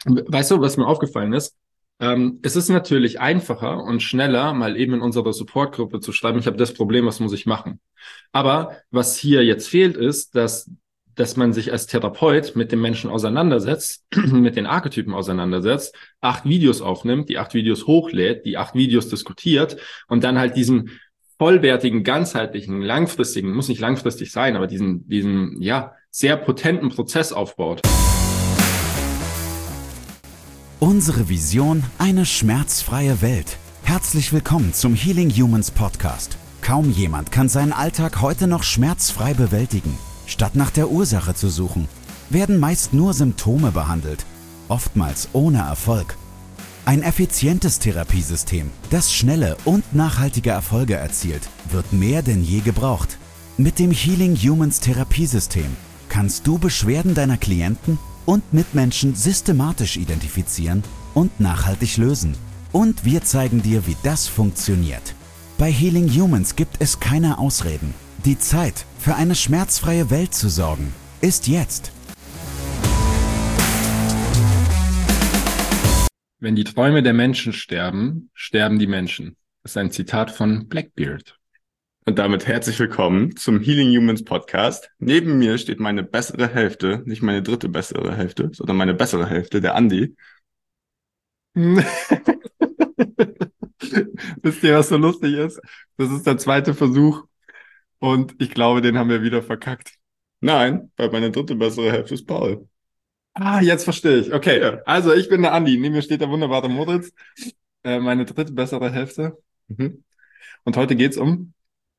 Weißt du, was mir aufgefallen ist? Es ist natürlich einfacher und schneller, mal eben in unserer Supportgruppe zu schreiben, ich habe das Problem, was muss ich machen? Aber was hier jetzt fehlt, ist, dass man sich als Therapeut mit dem Menschen auseinandersetzt, mit den Archetypen auseinandersetzt, 8 Videos aufnimmt, die 8 Videos hochlädt, die 8 Videos diskutiert und dann halt diesen vollwertigen, ganzheitlichen, langfristigen, muss nicht langfristig sein, aber diesen, ja, sehr potenten Prozess aufbaut. Unsere Vision: eine schmerzfreie Welt. Herzlich willkommen zum Healing Humans Podcast. Kaum jemand kann seinen Alltag heute noch schmerzfrei bewältigen. Statt nach der Ursache zu suchen, werden meist nur Symptome behandelt, oftmals ohne Erfolg. Ein effizientes Therapiesystem, das schnelle und nachhaltige Erfolge erzielt, wird mehr denn je gebraucht. Mit dem Healing Humans Therapiesystem kannst du Beschwerden deiner Klienten und Mitmenschen systematisch identifizieren und nachhaltig lösen. Und wir zeigen dir, wie das funktioniert. Bei Healing Humans gibt es keine Ausreden. Die Zeit, für eine schmerzfreie Welt zu sorgen, ist jetzt. Wenn die Träume der Menschen sterben, sterben die Menschen. Das ist ein Zitat von Blackbeard. Und damit herzlich willkommen zum Healing Humans Podcast. Neben mir steht meine bessere Hälfte, nicht meine dritte bessere Hälfte, sondern meine bessere Hälfte, der Andi. Wisst ihr, was so lustig ist? Das ist der zweite Versuch und ich glaube, den haben wir wieder verkackt. Nein, weil meine dritte bessere Hälfte ist Paul. Ah, jetzt verstehe ich. Okay, Ja. also ich bin der Andi. Neben mir steht der wunderbare Moritz, meine dritte bessere Hälfte. Mhm. Und heute geht's um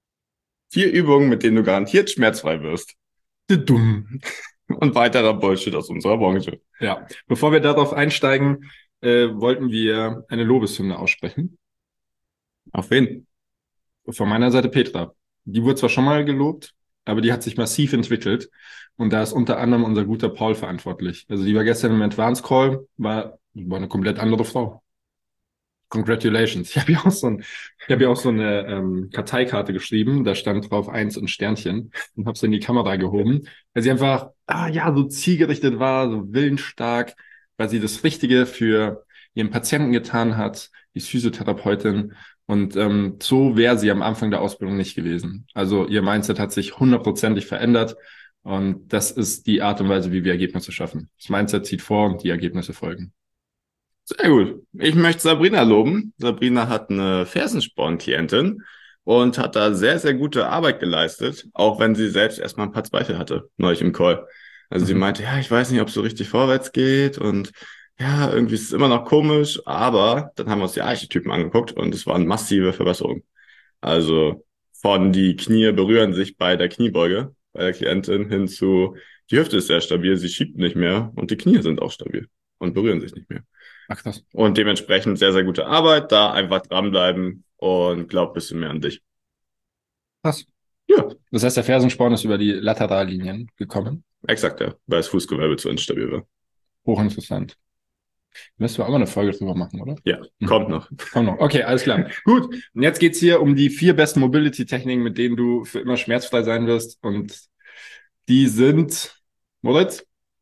4 Übungen, mit denen du garantiert schmerzfrei wirst. Dumm. Und weiterer Bullshit aus unserer Branche. Ja, bevor wir darauf einsteigen, wollten wir eine Lobeshymne aussprechen. Auf wen? Von meiner Seite Petra. Die wurde zwar schon mal gelobt, aber die hat sich massiv entwickelt. Und da ist unter anderem unser guter Paul verantwortlich. Also die war gestern im Advance Call, war eine komplett andere Frau. Congratulations. Ich habe ja auch so eine Karteikarte geschrieben, da stand drauf 1 und Sternchen und habe sie in die Kamera gehoben, weil sie einfach so zielgerichtet war, so willensstark, weil sie das Richtige für ihren Patienten getan hat, die ist Physiotherapeutin und so wäre sie am Anfang der Ausbildung nicht gewesen. Also ihr Mindset hat sich 100%ig verändert und das ist die Art und Weise, wie wir Ergebnisse schaffen. Das Mindset zieht vor und die Ergebnisse folgen. Sehr gut. Ich möchte Sabrina loben. Sabrina hat eine Fersensporn-Klientin und hat da sehr, sehr gute Arbeit geleistet, auch wenn sie selbst erstmal ein paar Zweifel hatte, neulich im Call. Also sie meinte, ja, ich weiß nicht, ob es so richtig vorwärts geht und ja, irgendwie ist es immer noch komisch, aber dann haben wir uns die Archetypen angeguckt und es waren massive Verbesserungen. Also von die Knie berühren sich bei der Kniebeuge, bei der Klientin hin zu, die Hüfte ist sehr stabil, sie schiebt nicht mehr und die Knie sind auch stabil und berühren sich nicht mehr. Ach krass. Und dementsprechend sehr, sehr gute Arbeit. Da einfach dranbleiben und glaub ein bisschen mehr an dich. Krass. Ja, Das heißt, der Fersensporn ist über die Laterallinien gekommen. exakt, ja. Weil das Fußgewölbe zu instabil war. Hochinteressant. Müssen wir auch mal eine Folge drüber machen, oder? Ja, kommt noch. Komm noch. Okay, alles klar. Gut. Und jetzt geht's hier um die 4 besten Mobility-Techniken, mit denen du für immer schmerzfrei sein wirst. Und die sind, Moritz?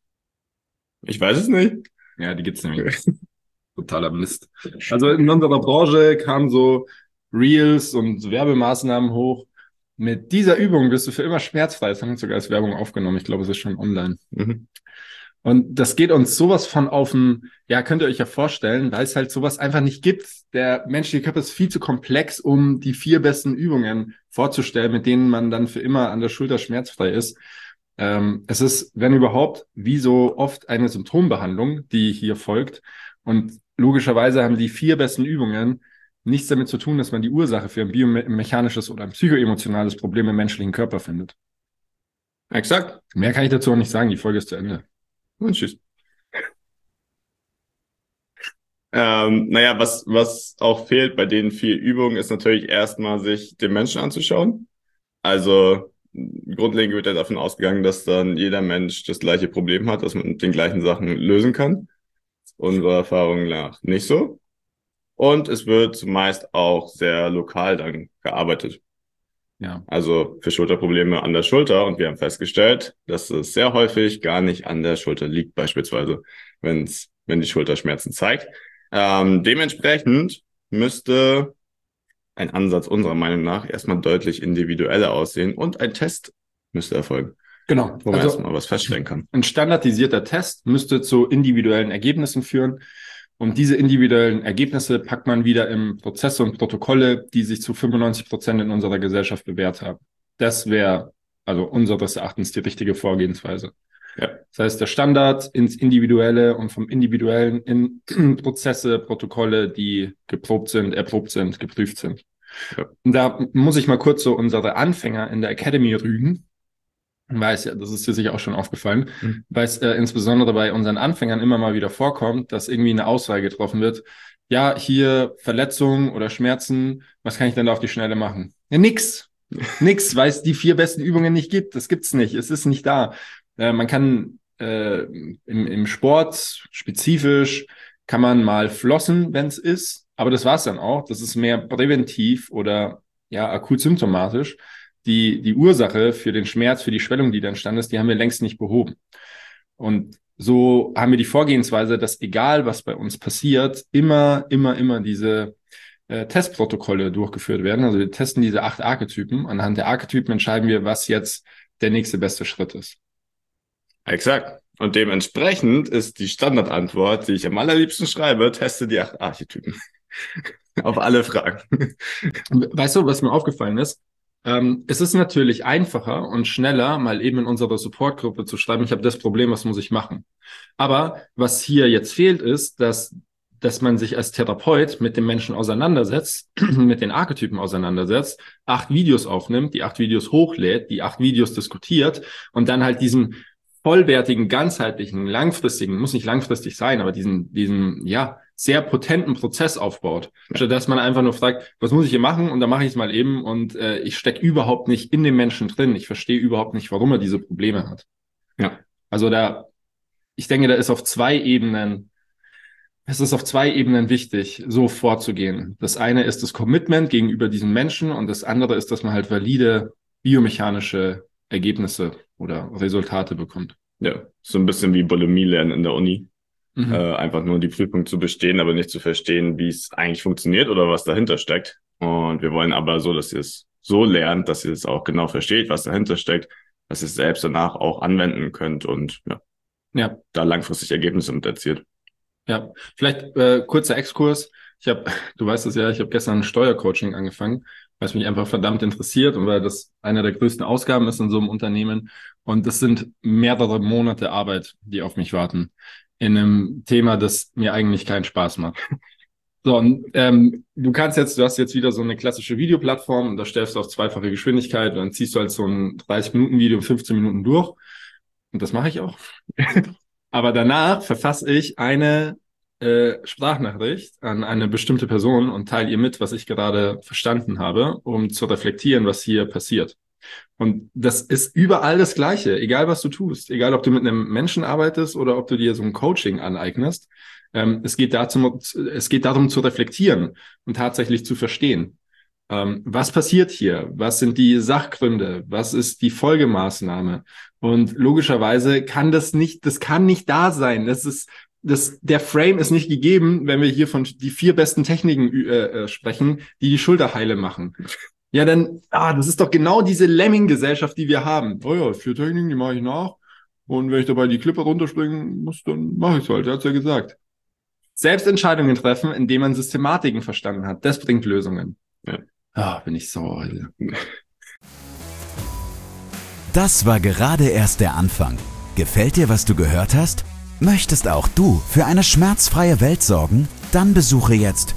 Ich weiß es nicht. Ja, die gibt's nämlich. Totaler Mist. Also in unserer Branche kamen so Reels und Werbemaßnahmen hoch. Mit dieser Übung wirst du für immer schmerzfrei. Das haben wir sogar als Werbung aufgenommen. Ich glaube, es ist schon online. Mhm. Und das geht uns sowas von auf den, ja, könnt ihr euch ja vorstellen, weil es halt sowas einfach nicht gibt. Der menschliche Körper ist viel zu komplex, um die 4 besten Übungen vorzustellen, mit denen man dann für immer an der Schulter schmerzfrei ist. Es ist, wenn überhaupt, wie so oft eine Symptombehandlung, die hier folgt. Und logischerweise haben die 4 besten Übungen nichts damit zu tun, dass man die Ursache für ein biomechanisches oder ein psychoemotionales Problem im menschlichen Körper findet. Exakt. Mehr kann ich dazu auch nicht sagen. Die Folge ist zu Ende. Und tschüss. Naja, was auch fehlt bei den 4 Übungen, ist natürlich erstmal sich den Menschen anzuschauen. Also grundlegend wird ja davon ausgegangen, dass dann jeder Mensch das gleiche Problem hat, dass man mit den gleichen Sachen lösen kann. Unserer Erfahrung nach nicht so. Und es wird zumeist auch sehr lokal dann gearbeitet. Ja. Also für Schulterprobleme an der Schulter. Und wir haben festgestellt, dass es sehr häufig gar nicht an der Schulter liegt, beispielsweise, wenn es wenn die Schulter Schmerzen zeigt. Dementsprechend müsste ein Ansatz unserer Meinung nach erstmal deutlich individueller aussehen und ein Test müsste erfolgen. Genau. Wo man erstmal was feststellen kann. Ein standardisierter Test müsste zu individuellen Ergebnissen führen. Und diese individuellen Ergebnisse packt man wieder in Prozesse und Protokolle, die sich zu 95% in unserer Gesellschaft bewährt haben. Das wäre also unseres Erachtens die richtige Vorgehensweise. Ja. Das heißt, der Standard ins Individuelle und vom Individuellen in Prozesse, Protokolle, die geprobt sind, erprobt sind, geprüft sind. Ja. Und da muss ich mal kurz so unsere Anfänger in der Academy rügen. Weiß ja, das ist dir sicher auch schon aufgefallen, weil es insbesondere bei unseren Anfängern immer mal wieder vorkommt, dass irgendwie eine Aussage getroffen wird. Ja, hier Verletzungen oder Schmerzen, was kann ich denn da auf die Schnelle machen? Ja, nix, weil es die 4 besten Übungen nicht gibt. Das gibt's nicht, es ist nicht da. Man kann im Sport spezifisch kann man mal flossen, wenn es ist, aber das war's dann auch. Das ist mehr präventiv oder ja akut symptomatisch. Die Ursache für den Schmerz, für die Schwellung, die da entstanden ist, die haben wir längst nicht behoben. Und so haben wir die Vorgehensweise, dass egal was bei uns passiert, immer diese Testprotokolle durchgeführt werden. Also wir testen diese 8 Archetypen. Anhand der Archetypen entscheiden wir, was jetzt der nächste beste Schritt ist. Exakt. Und dementsprechend ist die Standardantwort, die ich am allerliebsten schreibe, teste die 8 Archetypen. Auf alle Fragen. Weißt du, was mir aufgefallen ist? Es ist natürlich einfacher und schneller, mal eben in unserer Supportgruppe zu schreiben, ich habe das Problem, was muss ich machen? Aber was hier jetzt fehlt, ist, dass man sich als Therapeut mit dem Menschen auseinandersetzt, mit den Archetypen auseinandersetzt, 8 Videos aufnimmt, die 8 Videos hochlädt, die 8 Videos diskutiert und dann halt diesen vollwertigen, ganzheitlichen, langfristigen, muss nicht langfristig sein, aber diesen ja, sehr potenten Prozess aufbaut. Statt dass man einfach nur fragt, was muss ich hier machen? Und dann mache ich es mal eben und ich stecke überhaupt nicht in dem Menschen drin. Ich verstehe überhaupt nicht, warum er diese Probleme hat. Ja. Also ich denke, es ist auf 2 Ebenen wichtig, so vorzugehen. Das eine ist das Commitment gegenüber diesem Menschen und das andere ist, dass man halt valide biomechanische Ergebnisse oder Resultate bekommt. Ja, so ein bisschen wie Bulimie lernen in der Uni. Einfach nur die Prüfung zu bestehen, aber nicht zu verstehen, wie es eigentlich funktioniert oder was dahinter steckt. Und wir wollen aber so, dass ihr es so lernt, dass ihr es auch genau versteht, was dahinter steckt, dass ihr es selbst danach auch anwenden könnt und ja. Da langfristig Ergebnisse mit erzielt. Ja, vielleicht kurzer Exkurs. Du weißt es ja, ich habe gestern ein Steuercoaching angefangen, weil es mich einfach verdammt interessiert und weil das einer der größten Ausgaben ist in so einem Unternehmen. Und das sind mehrere Monate Arbeit, die auf mich warten, in einem Thema, das mir eigentlich keinen Spaß macht. So, und du hast jetzt wieder so eine klassische Videoplattform und da stellst du auf 2-fache Geschwindigkeit und dann ziehst du halt so ein 30-Minuten-Video 15 Minuten durch. Und das mache ich auch. Aber danach verfasse ich eine Sprachnachricht an eine bestimmte Person und teile ihr mit, was ich gerade verstanden habe, um zu reflektieren, was hier passiert. Und das ist überall das Gleiche, egal was du tust, egal ob du mit einem Menschen arbeitest oder ob du dir so ein Coaching aneignest. Es geht darum zu reflektieren und tatsächlich zu verstehen. Was passiert hier? Was sind die Sachgründe? Was ist die Folgemaßnahme? Und logischerweise kann das kann nicht da sein. Der Frame ist nicht gegeben, wenn wir hier von die 4 besten Techniken sprechen, die Schulter heile machen. Ja, dann, das ist doch genau diese Lemming-Gesellschaft, die wir haben. Oh ja, 4 Techniken, die mache ich nach. Und wenn ich dabei die Klippe runterspringen muss, dann mache ich es halt. Er hat's ja gesagt. Selbst Entscheidungen treffen, indem man Systematiken verstanden hat. Das bringt Lösungen. Ja. Bin ich so. Das war gerade erst der Anfang. Gefällt dir, was du gehört hast? Möchtest auch du für eine schmerzfreie Welt sorgen? Dann besuche jetzt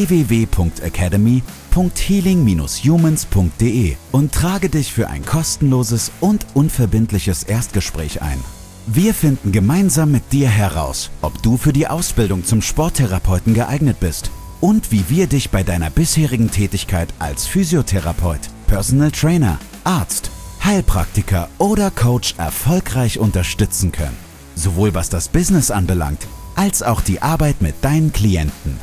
www.academy.healing-humans.de und trage dich für ein kostenloses und unverbindliches Erstgespräch ein. Wir finden gemeinsam mit dir heraus, ob du für die Ausbildung zum Sporttherapeuten geeignet bist und wie wir dich bei deiner bisherigen Tätigkeit als Physiotherapeut, Personal Trainer, Arzt, Heilpraktiker oder Coach erfolgreich unterstützen können. Sowohl was das Business anbelangt, als auch die Arbeit mit deinen Klienten.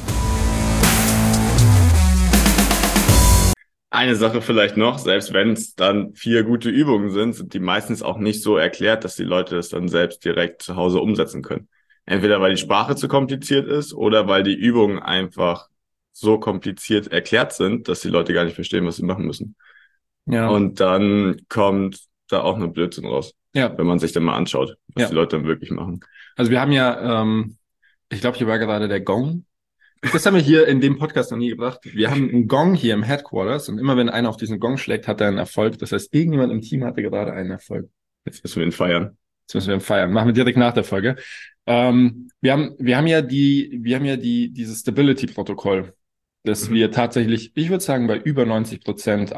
Eine Sache vielleicht noch, selbst wenn es dann 4 gute Übungen sind die meistens auch nicht so erklärt, dass die Leute das dann selbst direkt zu Hause umsetzen können. Entweder weil die Sprache zu kompliziert ist oder weil die Übungen einfach so kompliziert erklärt sind, dass die Leute gar nicht verstehen, was sie machen müssen. Ja. Und dann kommt da auch nur Blödsinn raus, Ja. wenn man sich dann mal anschaut, was Ja. die Leute dann wirklich machen. Also wir haben ja, ich glaube, hier war gerade der Gong. Das haben wir hier in dem Podcast noch nie gebracht. Wir haben einen Gong hier im Headquarters und immer wenn einer auf diesen Gong schlägt, hat er einen Erfolg. Das heißt, irgendjemand im Team hatte gerade einen Erfolg. Jetzt müssen wir ihn feiern. Jetzt müssen wir ihn feiern. Machen wir direkt nach der Folge. Wir haben ja dieses Stability-Protokoll, das wir tatsächlich, ich würde sagen, bei über 90%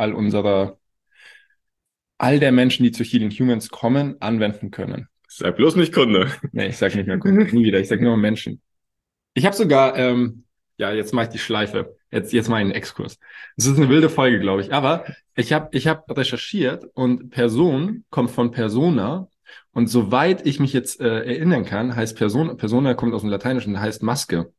all der Menschen, die zu Healing Humans kommen, anwenden können. Sag bloß nicht Kunde. Nee, ich sag nicht mehr Kunden, nie wieder. Ich sag nur Menschen. Ich habe sogar, jetzt mache ich die Schleife. Jetzt mache ich einen Exkurs. Das ist eine wilde Folge, glaube ich. Aber ich hab recherchiert und Person kommt von Persona. Und soweit ich mich jetzt erinnern kann, heißt Persona kommt aus dem Lateinischen, heißt Maske.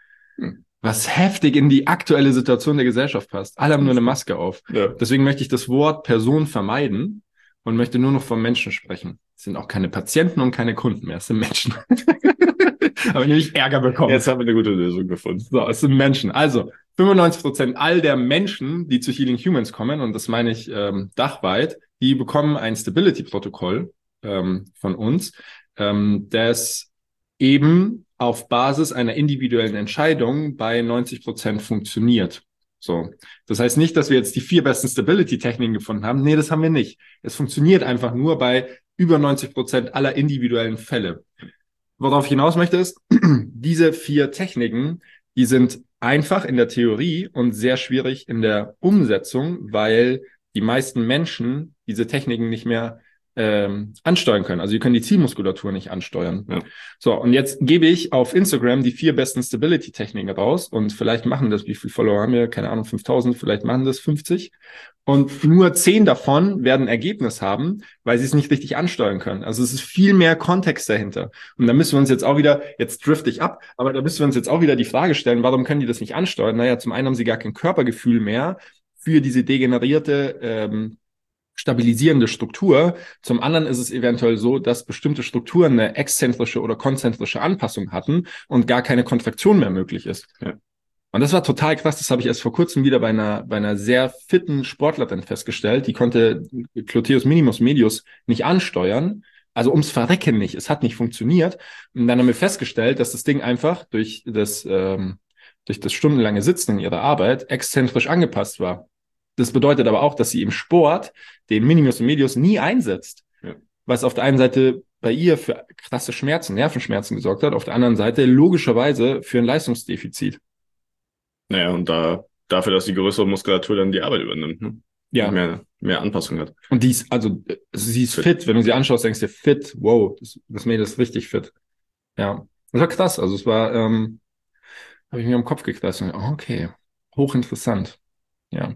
Was heftig in die aktuelle Situation der Gesellschaft passt. Alle haben nur eine Maske auf. Ja. Deswegen möchte ich das Wort Person vermeiden und möchte nur noch von Menschen sprechen. Es sind auch keine Patienten und keine Kunden mehr, es sind Menschen. Aber ich Ärger bekommen. Jetzt haben wir eine gute Lösung gefunden. So, es sind Menschen. Also 95% all der Menschen, die zu Healing Humans kommen, und das meine ich dachweit, die bekommen ein Stability-Protokoll von uns, das eben auf Basis einer individuellen Entscheidung bei 90% funktioniert. So, das heißt nicht, dass wir jetzt die 4 besten Stability-Techniken gefunden haben. Nee, das haben wir nicht. Es funktioniert einfach nur bei über 90% aller individuellen Fälle. Worauf ich hinaus möchte ist, diese 4 Techniken, die sind einfach in der Theorie und sehr schwierig in der Umsetzung, weil die meisten Menschen diese Techniken nicht mehr ansteuern können. Also sie können die Zielmuskulatur nicht ansteuern. Ja. So, und jetzt gebe ich auf Instagram die 4 besten Stability-Techniken raus und vielleicht machen das, wie viele Follower haben wir? Keine Ahnung, 5000, vielleicht machen das 50. Und nur 10 davon werden Ergebnis haben, weil sie es nicht richtig ansteuern können. Also es ist viel mehr Kontext dahinter. Und da müssen wir uns jetzt auch wieder, jetzt drifte ich ab, aber da müssen wir uns jetzt auch wieder die Frage stellen, warum können die das nicht ansteuern? Naja, zum einen haben sie gar kein Körpergefühl mehr für diese degenerierte, stabilisierende Struktur. Zum anderen ist es eventuell so, dass bestimmte Strukturen eine exzentrische oder konzentrische Anpassung hatten und gar keine Kontraktion mehr möglich ist. Ja. Und das war total krass. Das habe ich erst vor kurzem wieder bei einer sehr fitten Sportlerin festgestellt. Die konnte Gluteus Minimus Medius nicht ansteuern. Also ums Verrecken nicht. Es hat nicht funktioniert. Und dann haben wir festgestellt, dass das Ding einfach durch das stundenlange Sitzen in ihrer Arbeit exzentrisch angepasst war. Das bedeutet aber auch, dass sie im Sport den Minimus und Medius nie einsetzt. Ja. Was auf der einen Seite bei ihr für krasse Schmerzen, Nervenschmerzen gesorgt hat, auf der anderen Seite logischerweise für ein Leistungsdefizit. Naja, und dafür, dass die größere Muskulatur dann die Arbeit übernimmt, ne? Ja. Und mehr Anpassung hat. Und sie ist fit. Wenn du sie anschaust, denkst du, fit, wow, das Mädel ist richtig fit. Ja. Das war krass. Also es war, habe ich mir am Kopf gekratzt und okay, hochinteressant. Ja.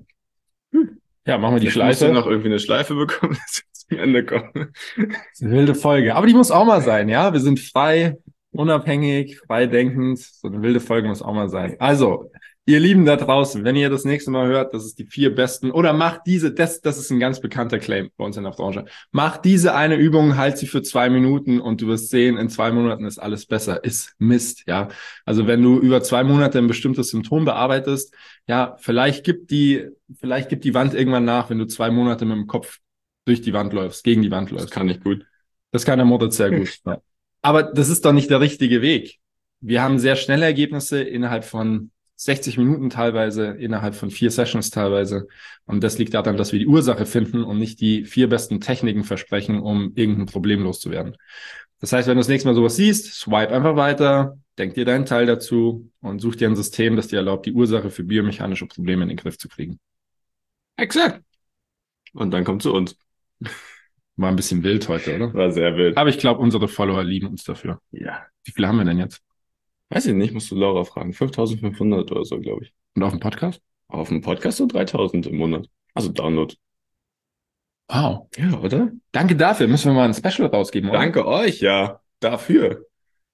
Ja, machen wir die Schleife. Musst du noch irgendwie eine Schleife bekommen, dass wir zum Ende kommen. Das ist eine wilde Folge. Aber die muss auch mal sein, ja? Wir sind frei, unabhängig, frei denkend. So eine wilde Folge muss auch mal sein. Also, ihr Lieben da draußen, wenn ihr das nächste Mal hört, das ist die 4 besten, oder macht das ist ein ganz bekannter Claim bei uns in der Branche. Macht diese eine Übung, halt sie für 2 Minuten und du wirst sehen, in 2 Monaten ist alles besser. Ist Mist, ja. Also wenn du über 2 Monate ein bestimmtes Symptom bearbeitest, ja, vielleicht gibt die Wand irgendwann nach, wenn du 2 Monate mit dem Kopf durch die Wand läufst, gegen die Wand läufst. Das kann ich gut. Das kann der Moritz sehr gut. Ja. Aber das ist doch nicht der richtige Weg. Wir haben sehr schnelle Ergebnisse innerhalb von 60 Minuten teilweise, innerhalb von 4 Sessions teilweise. Und das liegt daran, dass wir die Ursache finden und nicht die 4 besten Techniken versprechen, um irgendein Problem loszuwerden. Das heißt, wenn du das nächste Mal sowas siehst, swipe einfach weiter, denk dir deinen Teil dazu und such dir ein System, das dir erlaubt, die Ursache für biomechanische Probleme in den Griff zu kriegen. Exakt. Und dann kommt zu uns. War ein bisschen wild heute, oder? War sehr wild. Aber ich glaube, unsere Follower lieben uns dafür. Ja. Wie viele haben wir denn jetzt? Weiß ich nicht, musst du Laura fragen. 5.500 oder so, glaube ich. Und auf dem Podcast? Auf dem Podcast so 3.000 im Monat. Also Download. Wow. Ja, oder? Danke dafür. Müssen wir mal ein Special rausgeben, oder? Danke euch, ja. Dafür.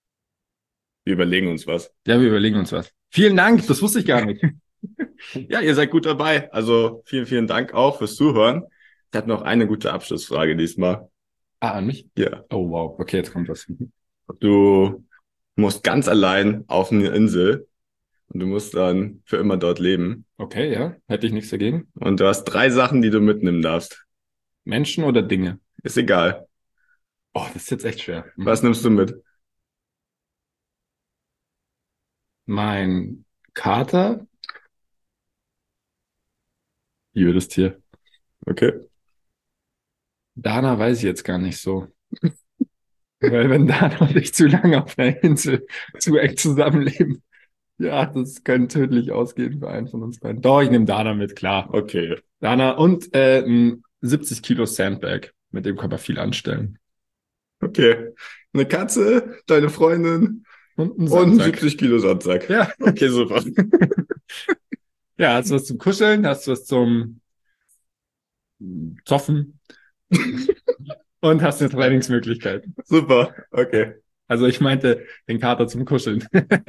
Wir überlegen uns was. Ja, wir überlegen uns was. Vielen Dank, das wusste ich gar nicht. Ja, ihr seid gut dabei. Also vielen, vielen Dank auch fürs Zuhören. Ich habe noch eine gute Abschlussfrage diesmal. Ah, an mich? Ja. Oh, wow. Okay, jetzt kommt was. Du musst ganz allein auf eine Insel und du musst dann für immer dort leben. Okay, ja, hätte ich nichts dagegen. Und du hast 3 Sachen, die du mitnehmen darfst. Menschen oder Dinge? Ist egal. Oh, das ist jetzt echt schwer. Was nimmst du mit? Mein Kater? Jedes Tier. Okay. Dana weiß ich jetzt gar nicht so. Weil wenn Dana und ich zu lange auf einer Insel zu eng zusammenleben, ja, das könnte tödlich ausgehen für einen von uns beiden. Doch, ich nehme Dana mit, klar. Okay. Dana und ein 70 Kilo Sandbag. Mit dem kann man viel anstellen. Okay. Eine Katze, deine Freundin Und ein und ein Sandsack. 70 Kilo Sandsack. Ja. Okay, super. Ja, hast du was zum Kuscheln? Hast du was zum Zoffen? Und hast eine Trainingsmöglichkeit. Super. Okay. Also ich meinte den Kater zum Kuscheln.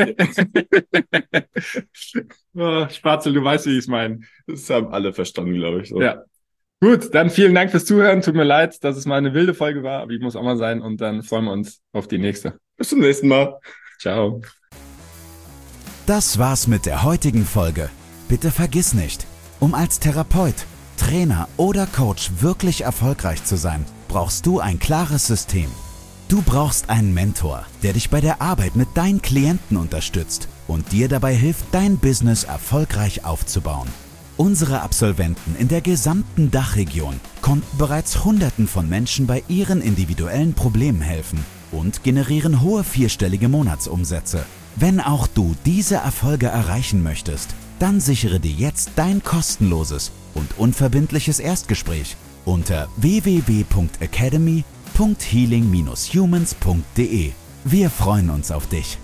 Oh, Spatzel, du weißt, wie ich es meine. Das haben alle verstanden, glaube ich. So. Ja. Gut, dann vielen Dank fürs Zuhören. Tut mir leid, dass es mal eine wilde Folge war, aber die muss auch mal sein. Und dann freuen wir uns auf die nächste. Bis zum nächsten Mal. Ciao. Das war's mit der heutigen Folge. Bitte vergiss nicht, um als Therapeut, Trainer oder Coach wirklich erfolgreich zu sein, brauchst du ein klares System. Du brauchst einen Mentor, der dich bei der Arbeit mit deinen Klienten unterstützt und dir dabei hilft, dein Business erfolgreich aufzubauen. Unsere Absolventen in der gesamten Dachregion konnten bereits Hunderten von Menschen bei ihren individuellen Problemen helfen und generieren hohe 4-stellige Monatsumsätze. Wenn auch du diese Erfolge erreichen möchtest, dann sichere dir jetzt dein kostenloses und unverbindliches Erstgespräch unter www.academy.healing-humans.de. Wir freuen uns auf dich.